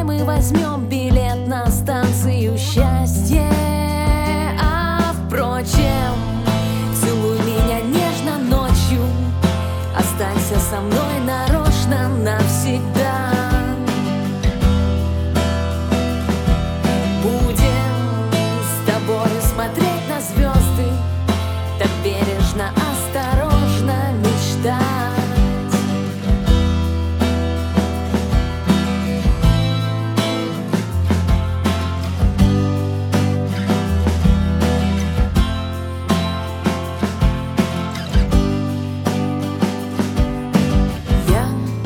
мы возьмем билет на станцию счастья. А впрочем, целуй меня нежно ночью, останься со мной нарочно навсегда. Смотреть на звезды, так бережно, осторожно мечтать. Я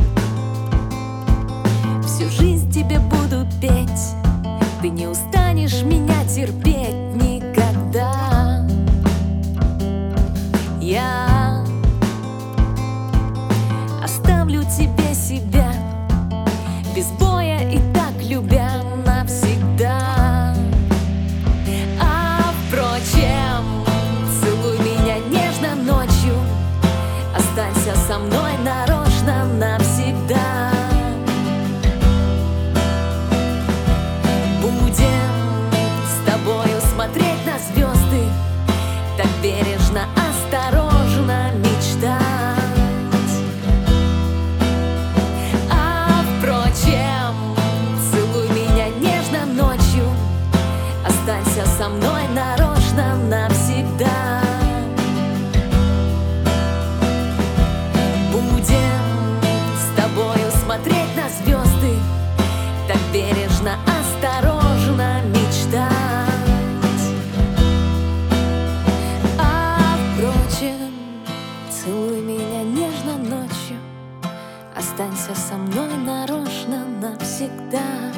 всю жизнь тебе буду петь, ты не устанешь меня терпеть никогда. Я оставлю тебе себя, без боя и так любя навсегда. А впрочем, целуй меня нежно ночью, останься со мной нарочно навсегда. Смотреть на звезды, так бережно, осторожно мечтать. А впрочем, целуй меня нежно ночью, останься со мной нарочно навсегда. Будем с тобою смотреть на звезды, так бережно, осторожно мечтать. Целуй меня нежно ночью, останься со мной нарочно навсегда.